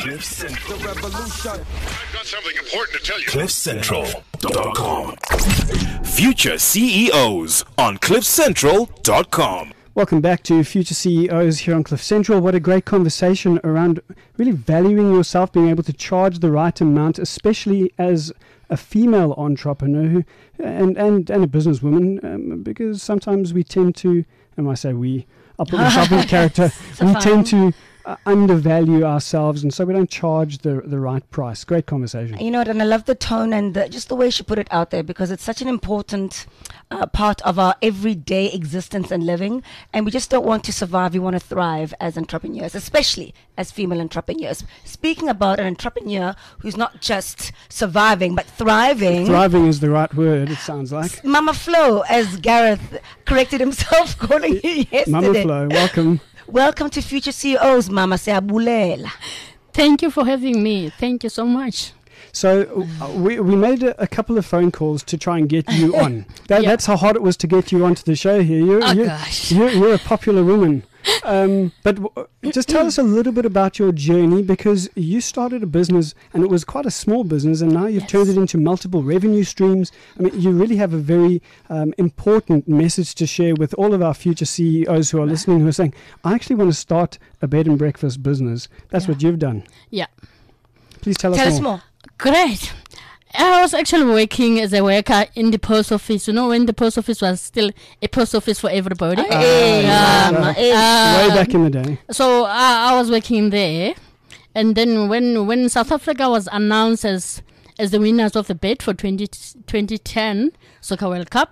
Cliff Central. The revolution. I've got something important to tell you. CliffCentral.com. Future CEOs on CliffCentral.com. Welcome back to Future CEOs here on Cliff Central. What a great conversation around really valuing yourself, being able to charge the right amount, especially as a female entrepreneur and a businesswoman, because sometimes we tend to, and when I say we, I'll put myself in character, we tend to undervalue ourselves, and so we don't charge the right price. Great conversation. You know what, and I love the tone and just the way she put it out there, because it's such an important part of our everyday existence and living, and we just don't want to survive, we want to thrive as entrepreneurs, especially as female entrepreneurs. Speaking about an entrepreneur who's not just surviving but thriving. Thriving is the right word, it sounds like. Mama Flo, as Gareth corrected himself calling you yesterday. Mama Flo, welcome. Welcome to Future CEOs, Mama Siyabulela. Thank you for having me. Thank you so much. So we made a couple of phone calls to try and get you on. That's how hard it was to get you onto the show here. Gosh. You're a popular woman. But just tell us a little bit about your journey, because you started a business and it was quite a small business, and now you've turned it into multiple revenue streams. I mean, you really have a very important message to share with all of our future CEOs who are listening, who are saying, I actually want to start a bed and breakfast business. That's what you've done. Yeah. Please tell us more. Great. I was actually working as a worker in the post office. You know, when the post office was still a post office for everybody. Way back in the day. So I was working there. And then when South Africa was announced as the winners of the bid for 2010 Soccer World Cup,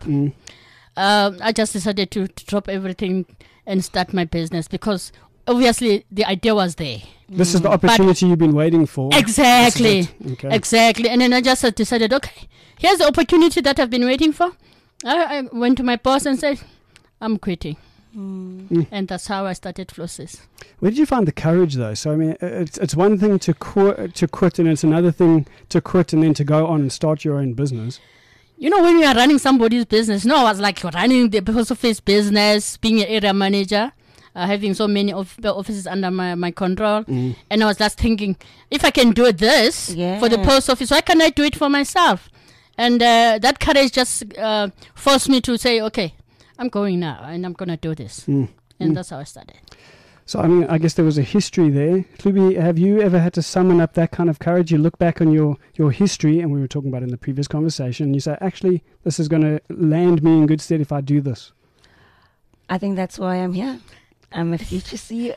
I just decided to drop everything and start my business, because obviously the idea was there. This is the opportunity you've been waiting for. Exactly. Okay. Exactly. And then I just decided, okay, here's the opportunity that I've been waiting for. I went to my boss and said, I'm quitting. And that's how I started Flosses. Where did you find the courage, though? So, I mean, it's one thing to quit, and it's another thing to quit and then to go on and start your own business. You know, when you are running somebody's business, I was like running the post office business, being an area manager, having so many offices under my control. And I was just thinking, if I can do this for the post office, why can't I do it for myself? And that courage just forced me to say, okay, I'm going now and I'm going to do this. And that's how I started. So, I mean, I guess there was a history there. Hlubi, have you ever had to summon up that kind of courage? You look back on your history, and we were talking about it in the previous conversation, and you say, actually, this is going to land me in good stead if I do this. I think that's why I'm here. I'm a future CEO.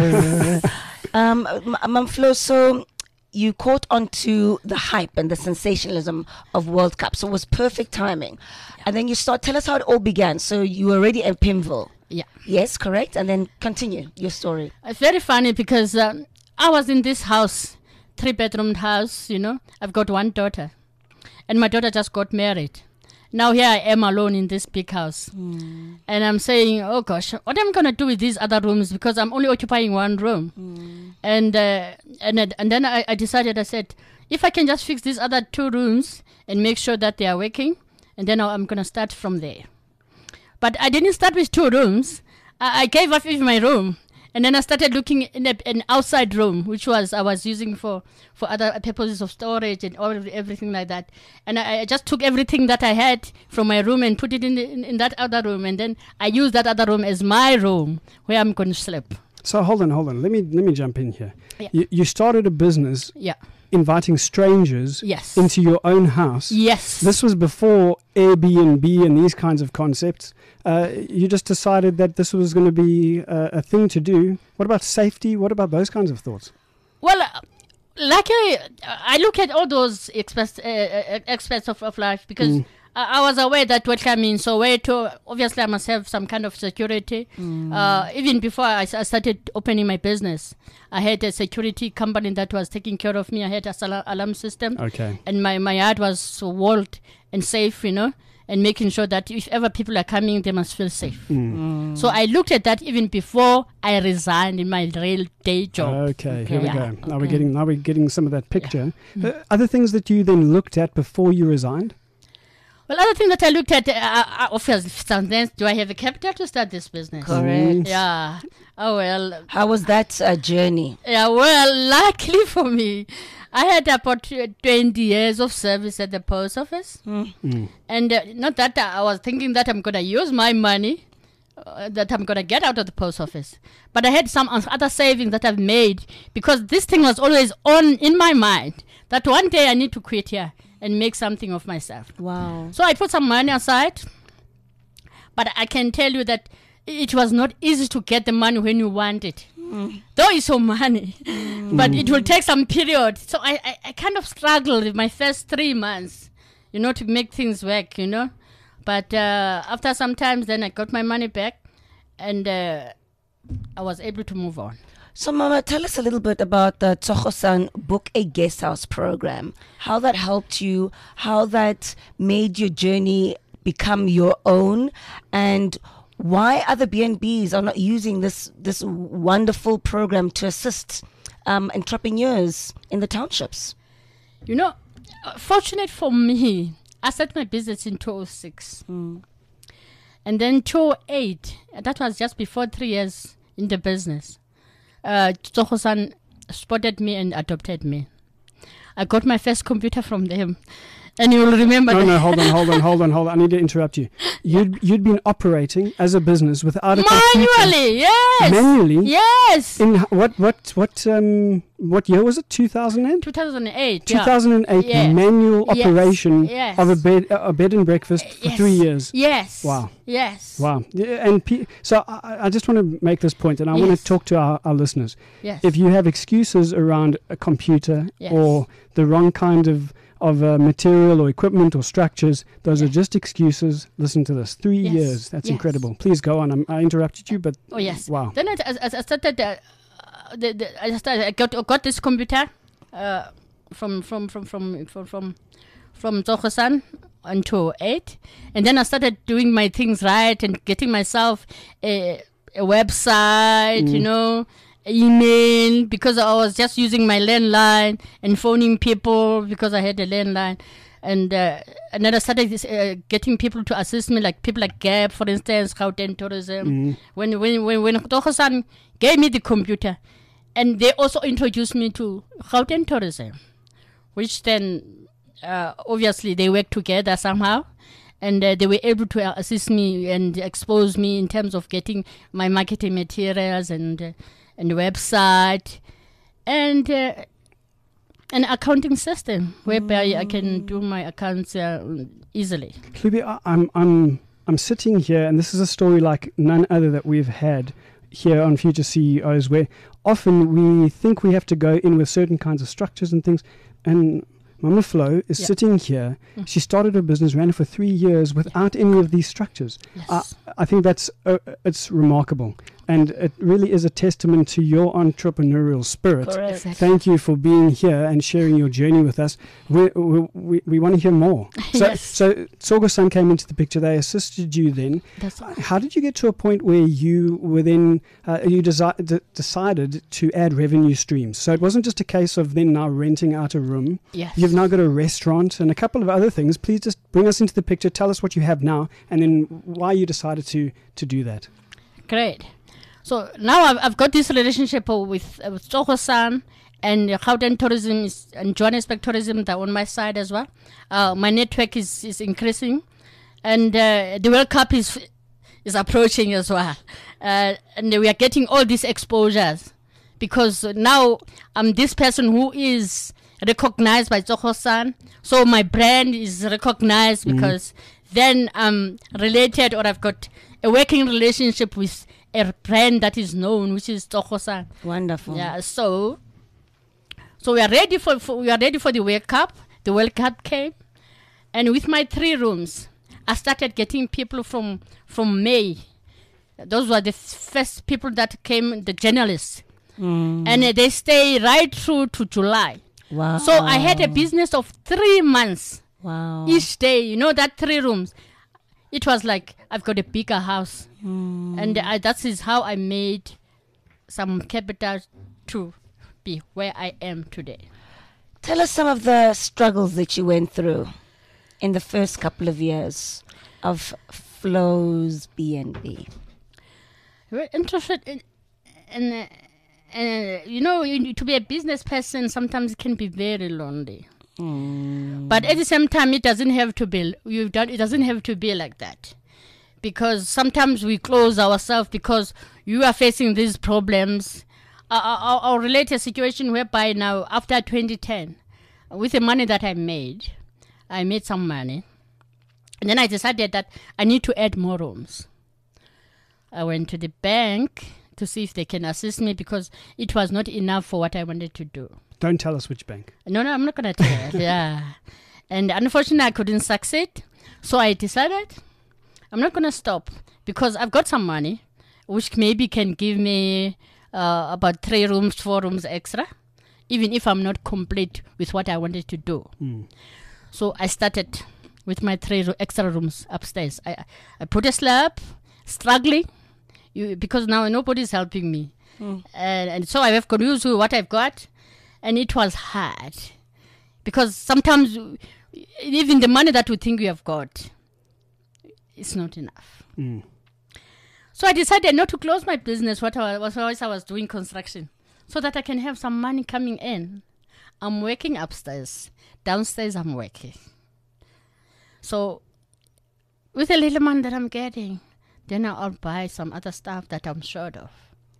Mama Flo, so you caught onto the hype and the sensationalism of World Cup, so it was perfect timing. And then tell us how it all began. So you were already at Pimville. Yeah. Yes, correct. And then continue your story. It's very funny because I was in this house, 3-bedroom house, you know. I've got one daughter. And my daughter just got married. Now here I am alone in this big house. And I'm saying, oh gosh, what am I going to do with these other rooms? Because I'm only occupying one room. And then I decided, I said, if I can just fix these other 2 rooms and make sure that they are working, and then I'm going to start from there. But I didn't start with 2 rooms. I gave up with my room. And then I started looking in an outside room, which I was using for other purposes of storage and everything like that. And I just took everything that I had from my room and put it in that other room. And then I used that other room as my room where I'm going to sleep. So hold on. Let me jump in here. Yeah. You started a business. Yeah. Inviting strangers into your own house. Yes. This was before Airbnb and these kinds of concepts. You just decided that this was going to be a thing to do. What about safety? What about those kinds of thoughts? Well, luckily, I look at all those aspects of life, because I was aware that what came in Soweto, obviously I must have some kind of security. Even before I started opening my business, I had a security company that was taking care of me. I had a alarm system. Okay. And my yard was walled and safe, you know, and making sure that if ever people are coming, they must feel safe. So I looked at that even before I resigned in my real day job. Okay, here we go. Now we're getting some of that picture. Other things that you then looked at before you resigned? Well, other thing that I looked at, obviously, sometimes, do I have a capital to start this business? Correct. Yeah. Oh, well. How was that journey? Yeah, well, luckily for me, I had about 20 years of service at the post office. And not that I was thinking that I'm going to use my money, that I'm going to get out of the post office. But I had some other savings that I've made because this thing was always on in my mind that one day I need to quit here and make something of myself. Wow. So I put some money aside. But I can tell you that it was not easy to get the money when you want it. Though it's your money, but it will take some period. So I kind of struggled with my first 3 months, to make things work, But after some time, then I got my money back and I was able to move on. So, Mama, tell us a little bit about the Tsogo-san Book a Guest House program, how that helped you, how that made your journey become your own, and why other B&Bs are not using this wonderful program to assist entrepreneurs in the townships. Fortunate for me, I started my business in 2006. And then 2008, that was just before 3 years in the business. Tsogo-san spotted me and adopted me. I got my first computer from them. And you will remember No, hold on. I need to interrupt you. You'd been operating as a business without a computer. Manually, yes. Manually? Yes. In what year was it? 2008? 2008. 2008 Yes. manual Yes. operation Yes. of a bed and breakfast for Yes. 3 years. Yes. Wow. Yes. Wow. Yeah, and so I just want to make this point, and I want Yes. to talk to our listeners. Yes. If you have excuses around a computer Yes. or the wrong kind of material or equipment or structures, those are just excuses. Listen to this. 3 Yes. years. That's Yes. incredible. Please go on. I interrupted you, but Oh yes. wow. Then I started. I got this computer from Tsogo-san on 2008, and then I started doing my things right and getting myself a website, email, because I was just using my landline and phoning people because I had a landline. And then I started getting people to assist me, like people like Gap, for instance, Gauteng Tourism. When Tsogo-san gave me the computer, and they also introduced me to Gauteng Tourism, which then obviously they work together somehow. And they were able to assist me and expose me in terms of getting my marketing materials and website and an accounting system whereby I can do my accounts easily. Hlubi, I'm sitting here, and this is a story like none other that we've had here on Future CEOs, where often we think we have to go in with certain kinds of structures and things, and Mama Flo is sitting here. She started her business, ran it for 3 years without any of these structures. Yes. I think that's it's remarkable. And it really is a testament to your entrepreneurial spirit. Correct. Exactly. Thank you for being here and sharing your journey with us. We want to hear more. Yes. So Tsogo-san came into the picture. They assisted you then. That's all. How did you get to a point where you were then, decided to add revenue streams? So it wasn't just a case of then now renting out a room. Yes. You've now got a restaurant and a couple of other things. Please just bring us into the picture. Tell us what you have now and then why you decided to do that. Great. So now I've got this relationship with Tsogo-san and Gauteng Tourism and Johannesburg Tourism. They're on my side as well. My network is increasing, and the World Cup is approaching as well. And we are getting all these exposures because now I'm this person who is recognized by Tsogo-san. So my brand is recognized because then I'm related, or I've got a working relationship with a brand that is known, which is Tsogo-san. Wonderful. Yeah, so we are ready for the World Cup. The World Cup came, and with my 3 rooms, I started getting people from May. Those were the first people that came, the journalists, and they stay right through to July. Wow. So I had a business of 3 months. Wow. Each day, that 3 rooms. It was like I've got a bigger house. And that is how I made some capital to be where I am today. Tell us some of the struggles that you went through. in the first couple of years of Flows B&B? We're interested in you know, to be a business person sometimes it can be very lonely. But at the same time, it doesn't have to be. It doesn't have to be like that, because sometimes we close ourselves because you are facing these problems. I'll relate a situation whereby now, after 2010, with the money that I made some money, and then I decided that I need to add more rooms. I went to the bank to see if they can assist me because it was not enough for what I wanted to do. Don't tell us which bank. No, I'm not going to tell you. Yeah. And unfortunately, I couldn't succeed. So I decided I'm not going to stop because I've got some money, which maybe can give me about 3 rooms, 4 rooms extra, even if I'm not complete with what I wanted to do. So I started with my 3 extra rooms upstairs. I put a slab, struggling, because now nobody's helping me. And so I have to use what I've got. And it was hard because sometimes even the money that we think we have got, it's not enough. So I decided not to close my business while I was doing construction so that I can have some money coming in. I'm working upstairs. Downstairs I'm working. So with the little money that I'm getting, then I'll buy some other stuff that I'm short of.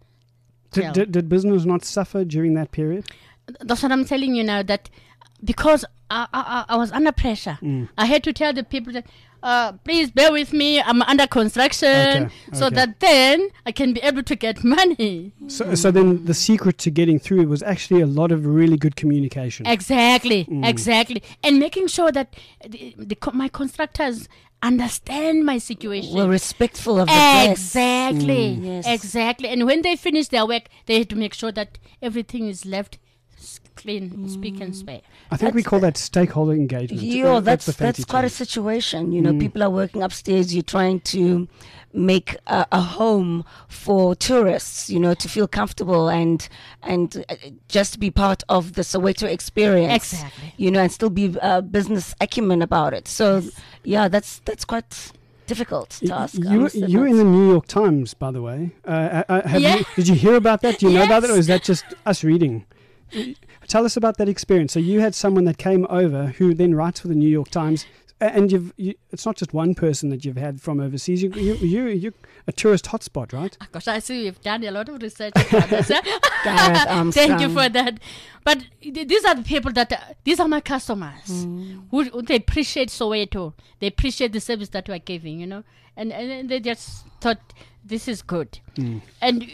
Did business not suffer during that period? That's what I'm telling you now, that because I was under pressure, I had to tell the people that, please bear with me, I'm under construction, so that then I can be able to get money. So then the secret to getting through it was actually a lot of really good communication. Exactly. And making sure that my constructors understand my situation. We're respectful of the guests. Exactly. And when they finish their work, they have to make sure that everything is left clean, speak and spare. I think we call that stakeholder engagement. That's quite a situation. You know, people are working upstairs. You're trying to make a home for tourists, you know, to feel comfortable and just be part of the Soweto experience. Exactly. You know, and still be business acumen about it. So, yeah, that's quite difficult task. You were in the New York Times, by the way. Did you hear about that? Do you know about that, or is that just us reading? Tell us about that experience. So you had someone that came over who then writes for the New York Times, and it's not just one person that you've had from overseas. You're a tourist hotspot, right? Gosh, I see you've done a lot of research about this. Thank you for that. But these are the people these are my customers who they appreciate Soweto. They appreciate the service that we're giving, you know, and they just thought this is good. And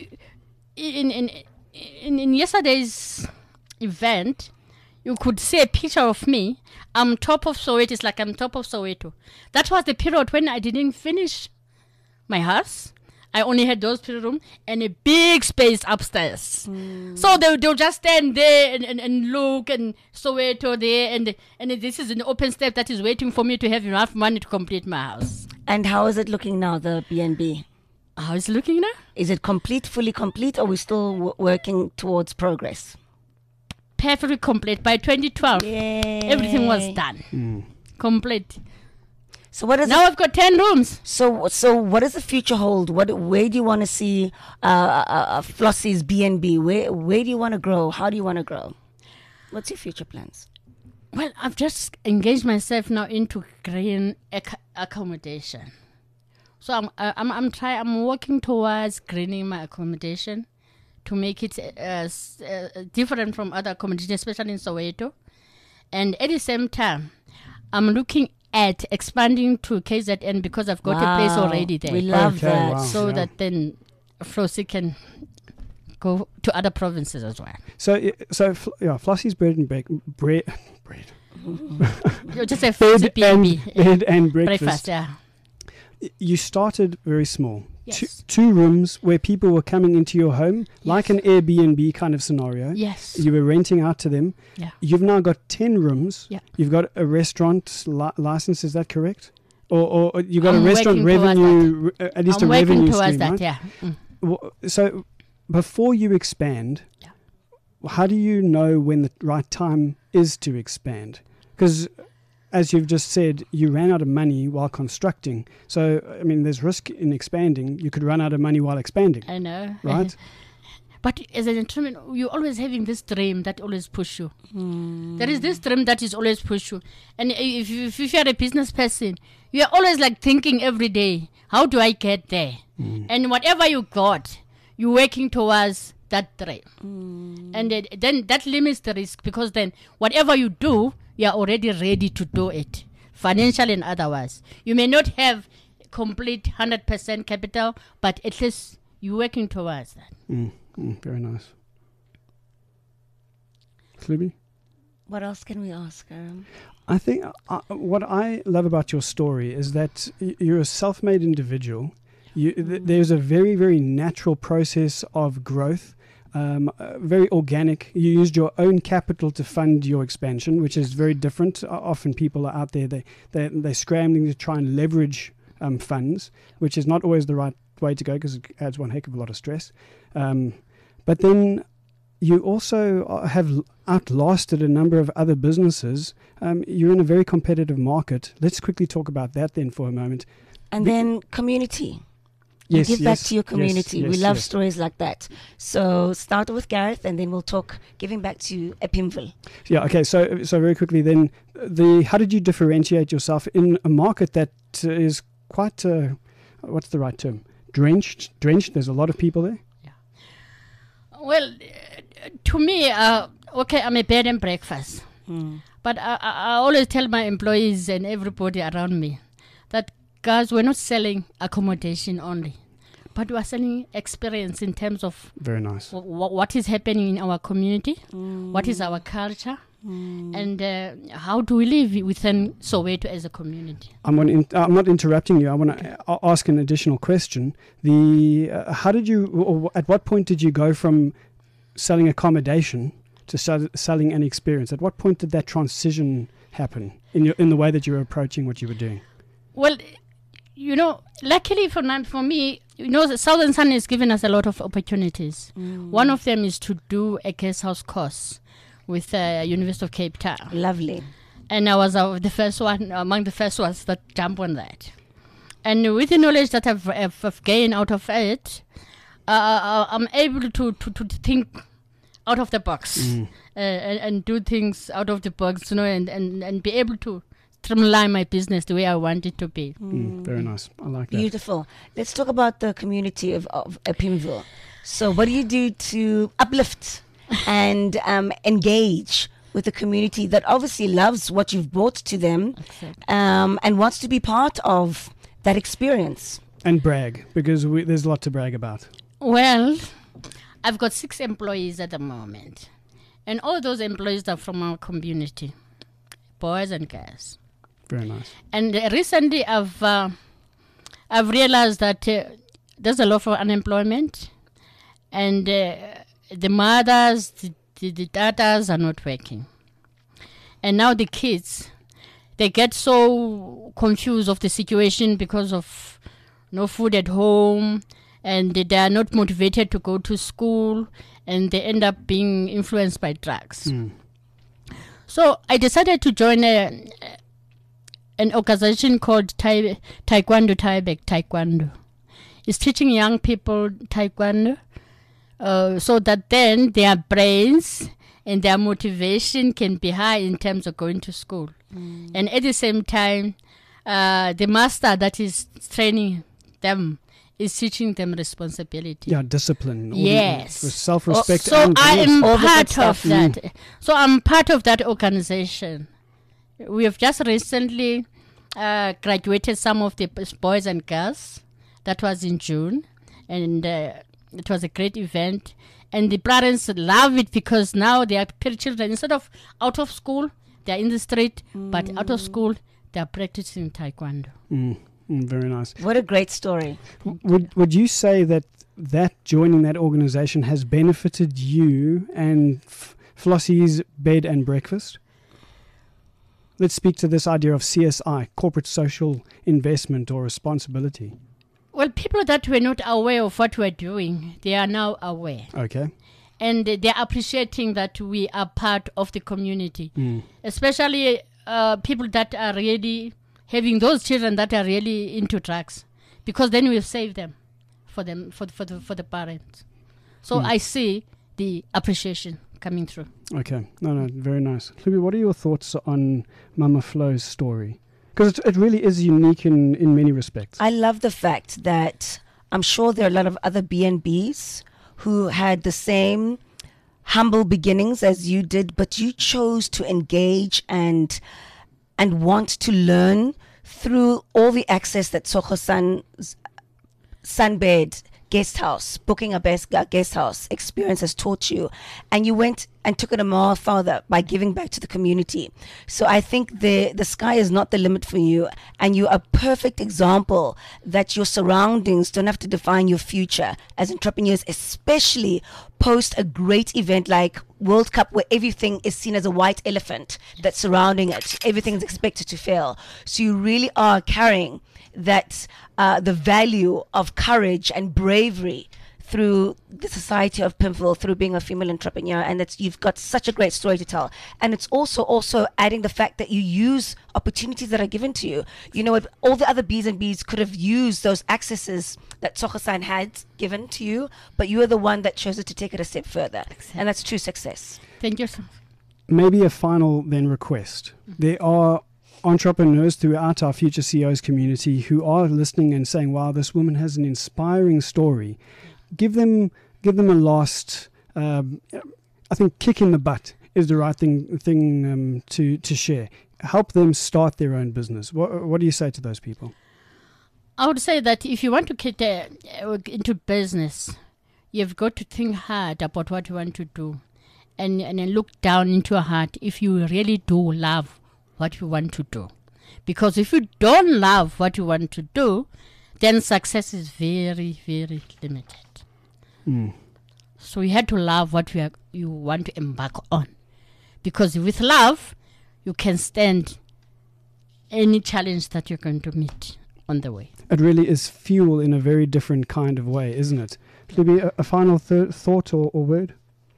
in yesterday's event, you could see a picture of me. I'm top of Soweto. It's like I'm top of Soweto. That was the period when I didn't finish my house. I only had those 3 rooms and a big space upstairs. So they'll just stand there and look, and Soweto there, and this is an open step that is waiting for me to have enough money to complete my house. And how is it looking now, the B&B? How is it looking now? Is it fully complete, or are we still working towards progress? Perfectly complete. By 2012, everything was done. Complete. So what is now? I've got 10 rooms. So what does the future hold? Where do you want to see Flossie's B&B? Where do you want to grow? How do you want to grow? What's your future plans? Well, I've just engaged myself now into green accommodation. So I'm working towards greening my accommodation to make it different from other accommodations, especially in Soweto. And at the same time, I'm looking at expanding to KZN because I've got a place already there. We love that. Wow. So that then Flossie can go to other provinces as well. So Flossie's bread and bread. You just say Flossie B&B. Bed and breakfast. Breakfast, yeah. You started very small. Yes. Two rooms where people were coming into your home, like an Airbnb kind of scenario. Yes. You were renting out to them. Yeah. You've now got 10 rooms. Yeah. You've got a restaurant license, is that correct? Or you've got I'm a restaurant revenue, at least a revenue stream, I'm working towards that, right? So before you expand, how do you know when the right time is to expand? Because as you've just said, you ran out of money while constructing. So, I mean, there's risk in expanding. You could run out of money while expanding, I know. right? But as an entrepreneur, you're always having this dream that always push you. There is this dream that is always push you. And if you're a business person, you're always like thinking every day, how do I get there? And whatever you got, you're working towards that dream. And then that limits the risk, because then whatever you do, you're already ready to do it, financially and otherwise. You may not have complete 100% capital, but at least you're working towards that. Very nice. Klubi? What else can we ask? I think what I love about your story is that you're a self-made individual. There's a very, very natural process of growth, very organic. You used your own capital to fund your expansion, which is very different. Often people are out there, they're scrambling to try and leverage funds, which is not always the right way to go, because it adds one heck of a lot of stress. But then you also have outlasted a number of other businesses. You're in a very competitive market. Let's quickly talk about that then for a moment. And then community. Yes, give back to your community. We love stories like that. So start with Gareth, and then we'll talk giving back to Epimville. Yeah, okay. So very quickly then, how did you differentiate yourself in a market that is quite, what's the right term? Drenched. There's a lot of people there. Well, to me, I'm a bed and breakfast. But I always tell my employees and everybody around me that, guys, we're not selling accommodation only, but we're selling experience in terms of very nice what is happening in our community, what is our culture, and how do we live within Soweto as a community. I'm not interrupting you. I want to ask an additional question. How did you, or at what point did you go from selling accommodation to selling an experience? At what point did that transition happen in the way that you were approaching what you were doing? Well, luckily for me, the Southern Sun has given us a lot of opportunities. One of them is to do a guest house course with University of Cape Town. Lovely. And I was among the first ones that jump on that. And with the knowledge that I've gained out of it, I'm able to think out of the box and do things out of the box, and be able to streamline my business the way I want it to be. Very nice. I like that. Beautiful. Let's talk about the community of Epimville. So what do you do to uplift and engage with the community that obviously loves what you've brought to them, and wants to be part of that experience? And brag, because there's a lot to brag about. Well, I've got 6 employees at the moment, and all those employees are from our community, boys and girls. Very nice. And recently I've realized that there's a lot of unemployment, and the mothers, the daughters are not working. And now the kids, they get so confused of the situation because of no food at home, and they are not motivated to go to school, and they end up being influenced by drugs. So I decided to join an organization called Taekwondo Tyvek Taekwondo. It's teaching young people Taekwondo, so that then their brains and their motivation can be high in terms of going to school. And at the same time, the master that is training them is teaching them responsibility. Yeah, discipline. Yes. Self-respect. So I am part of that. So I'm part of that organization. We have just recently graduated some of the boys and girls. That was in June. And it was a great event. And the parents love it because now their children, instead of out of school, they're in the street, but out of school, they're practicing Taekwondo. Very nice. What a great story. Would you say that joining that organization has benefited you and Flossie's bed and breakfast? Let's speak to this idea of CSI, corporate social investment or responsibility. Well, people that were not aware of what we're doing, they are now aware. Okay. And they're appreciating that we are part of the community. Especially people that are really having those children that are really into drugs, because then we'll save them for the parents. So I see the appreciation coming through. Okay, no, very nice. Hlubi, what are your thoughts on Mama Flo's story? Because it really is unique in many respects. I love the fact that I'm sure there are a lot of other B&Bs who had the same humble beginnings as you did, but you chose to engage and want to learn through all the access that Soho Sunbed guest house, booking a best guest house experience has taught you, and you went and took it a mile further by giving back to the community. So I think the sky is not the limit for you, and you're a perfect example that your surroundings don't have to define your future as entrepreneurs, especially post a great event like World Cup, where everything is seen as a white elephant that's surrounding it. Everything is expected to fail. So you really are carrying that the value of courage and bravery through the society of Pimville, through being a female entrepreneur, and that you've got such a great story to tell. And it's also adding the fact that you use opportunities that are given to you. You know what, all the other Bs and Bs could have used those accesses that Soho-san had given to you, but you are the one that chose to take it a step further. Exactly. And that's true success. Thank you, sir. Maybe a final then request. There are entrepreneurs throughout our Future CEOs community who are listening and saying, wow, this woman has an inspiring story. Give them a last, I think kick in the butt is the right thing to share. Help them start their own business. What do you say to those people? I would say that if you want to get into business, you've got to think hard about what you want to do, and look down into your heart if you really do love what you want to do. Because if you don't love what you want to do, then success is very, very limited. So you have to love what you want to embark on. Because with love, you can stand any challenge that you're going to meet on the way. It really is fuel in a very different kind of way, isn't it? Maybe a final thought or word?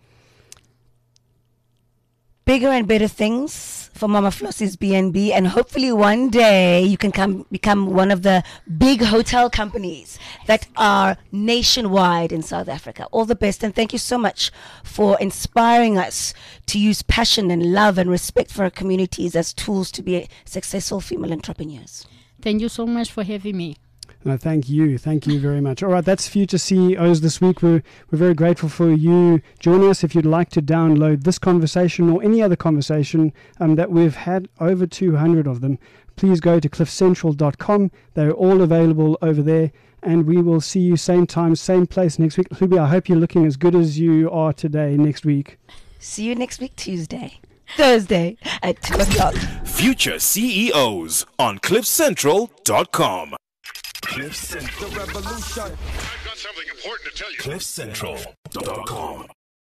Bigger and better things for Mama Flossie's B&B, and hopefully one day you can become one of the big hotel companies that are nationwide in South Africa. All the best, and thank you so much for inspiring us to use passion and love and respect for our communities as tools to be successful female entrepreneurs. Thank you so much for having me. No, thank you very much. All right, that's Future CEOs this week. We're very grateful for you joining us. If you'd like to download this conversation or any other conversation that we've had, over 200 of them, please go to cliffcentral.com. They're all available over there, and we will see you same time, same place next week. Hlubi, I hope you're looking as good as you are today next week. See you next week, Thursday at 2 o'clock. Future CEOs on cliffcentral.com. I've got something important to tell you. cliffcentral.com